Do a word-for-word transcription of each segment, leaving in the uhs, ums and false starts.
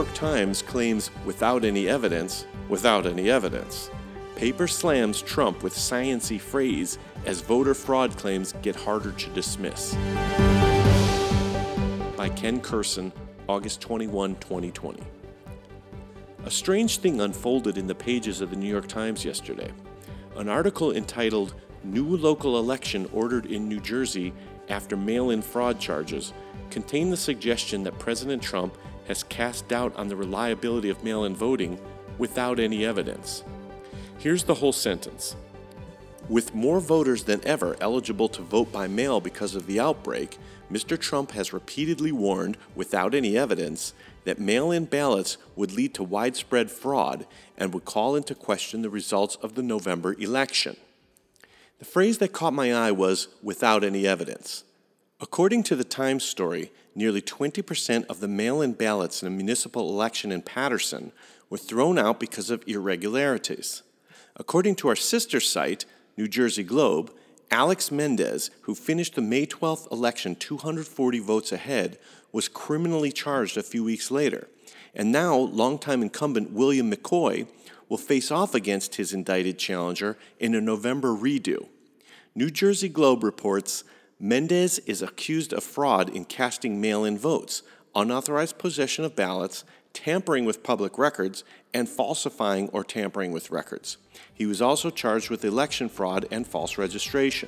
York Times claims without any evidence, without any evidence. Paper slams Trump with science-y phrase as voter fraud claims get harder to dismiss. By Ken Kurson, August twenty-first, twenty twenty. A strange thing unfolded in the pages of the New York Times yesterday. An article entitled "New Local Election Ordered in New Jersey After Mail-in Fraud Charges" contained the suggestion that President Trump has cast doubt on the reliability of mail-in voting without any evidence. Here's the whole sentence. With more voters than ever eligible to vote by mail because of the outbreak, Mister Trump has repeatedly warned, without any evidence, that mail-in ballots would lead to widespread fraud and would call into question the results of the November election. The phrase that caught my eye was, without any evidence. According to the Times story, nearly twenty percent of the mail-in ballots in a municipal election in Paterson were thrown out because of irregularities. According to our sister site, New Jersey Globe, Alex Mendez, who finished the May twelfth election two hundred forty votes ahead, was criminally charged a few weeks later. And now, longtime incumbent William McCoy will face off against his indicted challenger in a November redo. New Jersey Globe reports, Mendez is accused of fraud in casting mail-in votes, unauthorized possession of ballots, tampering with public records, and falsifying or tampering with records. He was also charged with election fraud and false registration.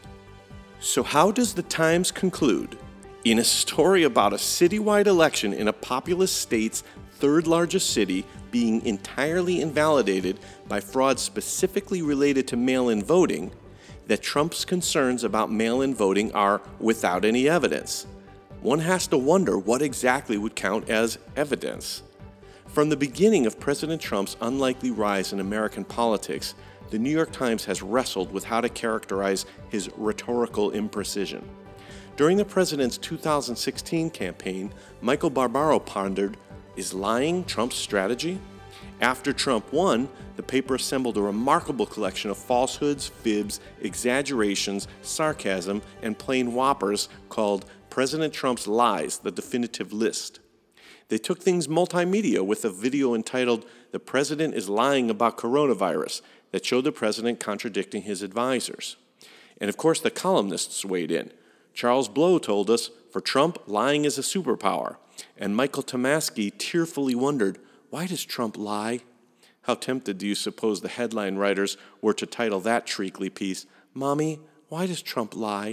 So how does the Times conclude? In a story about a citywide election in a populous state's third largest city being entirely invalidated by fraud specifically related to mail-in voting, that Trump's concerns about mail-in voting are without any evidence. One has to wonder what exactly would count as evidence. From the beginning of President Trump's unlikely rise in American politics, the New York Times has wrestled with how to characterize his rhetorical imprecision. During the president's two thousand sixteen campaign, Michael Barbaro pondered, is lying Trump's strategy? After Trump won, the paper assembled a remarkable collection of falsehoods, fibs, exaggerations, sarcasm, and plain whoppers called President Trump's Lies, the Definitive List. They took things multimedia with a video entitled The President is Lying About Coronavirus that showed the president contradicting his advisors. And of course, the columnists weighed in. Charles Blow told us, for Trump, lying is a superpower. And Michael Tomasky tearfully wondered, why does Trump lie? How tempted do you suppose the headline writers were to title that treacly piece, Mommy, why does Trump lie?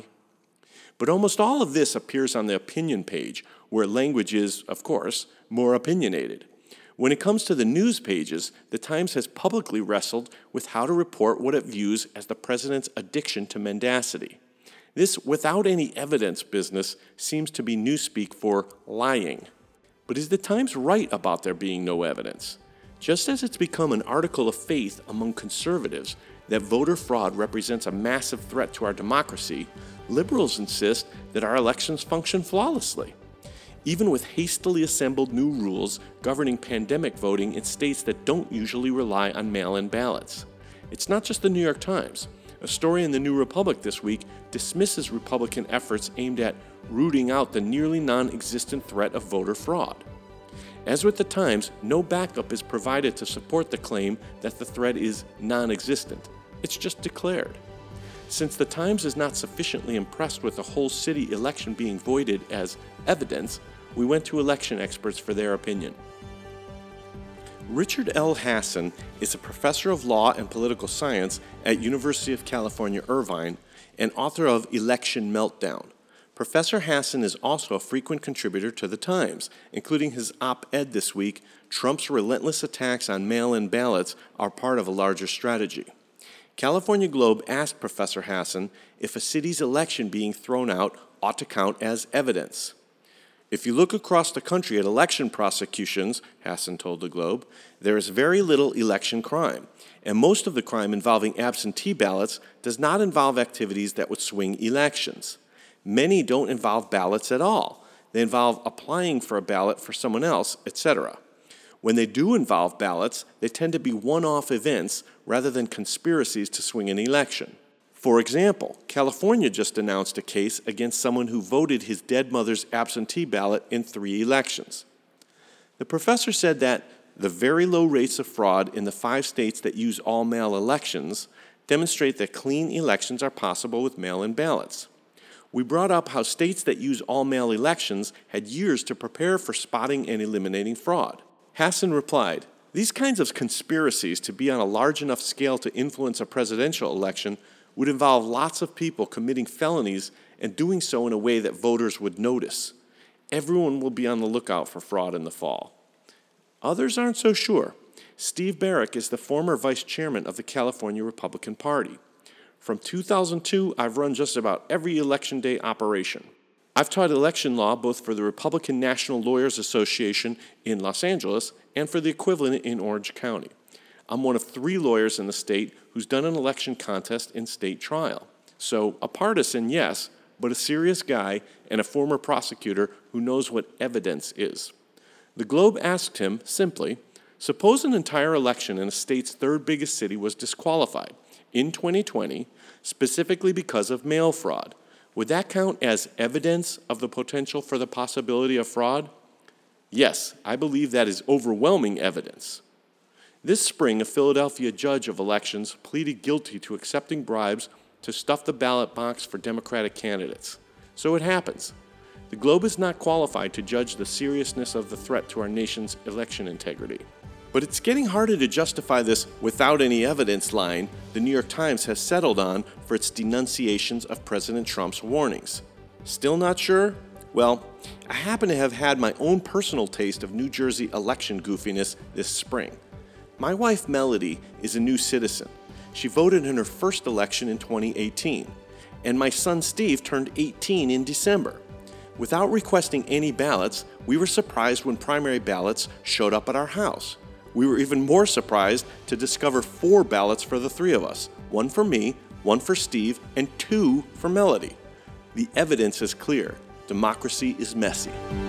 But almost all of this appears on the opinion page, where language is, of course, more opinionated. When it comes to the news pages, the Times has publicly wrestled with how to report what it views as the president's addiction to mendacity. This without any evidence business seems to be newspeak for lying. But is the Times right about there being no evidence? Just as it's become an article of faith among conservatives that voter fraud represents a massive threat to our democracy, liberals insist that our elections function flawlessly. Even with hastily assembled new rules governing pandemic voting in states that don't usually rely on mail-in ballots. It's not just the New York Times. A story in the New Republic this week dismisses Republican efforts aimed at rooting out the nearly non-existent threat of voter fraud. As with the Times, no backup is provided to support the claim that the threat is non-existent. It's just declared. Since the Times is not sufficiently impressed with the whole city election being voided as evidence, we went to election experts for their opinion. Richard L. Hasson is a professor of law and political science at University of California, Irvine, and author of Election Meltdown. Professor Hasson is also a frequent contributor to The Times, including his op-ed this week, Trump's relentless attacks on mail-in ballots are part of a larger strategy. California Globe asked Professor Hasson if a city's election being thrown out ought to count as evidence. If you look across the country at election prosecutions, Hasson told the Globe, there is very little election crime, and most of the crime involving absentee ballots does not involve activities that would swing elections. Many don't involve ballots at all. They involve applying for a ballot for someone else, et cetera. When they do involve ballots, they tend to be one-off events rather than conspiracies to swing an election. For example, California just announced a case against someone who voted his dead mother's absentee ballot in three elections. The professor said that the very low rates of fraud in the five states that use all-mail elections demonstrate that clean elections are possible with mail-in ballots. We brought up how states that use all-mail elections had years to prepare for spotting and eliminating fraud. Hassan replied, "These kinds of conspiracies to be on a large enough scale to influence a presidential election would involve lots of people committing felonies and doing so in a way that voters would notice. Everyone will be on the lookout for fraud in the fall." Others aren't so sure. Steve Barrick is the former vice chairman of the California Republican Party. From two thousand two, I've run just about every election day operation. I've taught election law both for the Republican National Lawyers Association in Los Angeles and for the equivalent in Orange County. I'm one of three lawyers in the state who's done an election contest in state trial. So a partisan, yes, but a serious guy and a former prosecutor who knows what evidence is. The Globe asked him, simply, suppose an entire election in a state's third biggest city was disqualified in twenty twenty, specifically because of mail fraud. Would that count as evidence of the potential for the possibility of fraud? Yes, I believe that is overwhelming evidence. This spring, a Philadelphia judge of elections pleaded guilty to accepting bribes to stuff the ballot box for Democratic candidates. So it happens. The Globe is not qualified to judge the seriousness of the threat to our nation's election integrity. But it's getting harder to justify this without any evidence line the New York Times has settled on for its denunciations of President Trump's warnings. Still not sure? Well, I happen to have had my own personal taste of New Jersey election goofiness this spring. My wife, Melody, is a new citizen. She voted in her first election in twenty eighteen, and my son, Steve, turned eighteen in December. Without requesting any ballots, we were surprised when primary ballots showed up at our house. We were even more surprised to discover four ballots for the three of us, one for me, one for Steve, and two for Melody. The evidence is clear. Democracy is messy.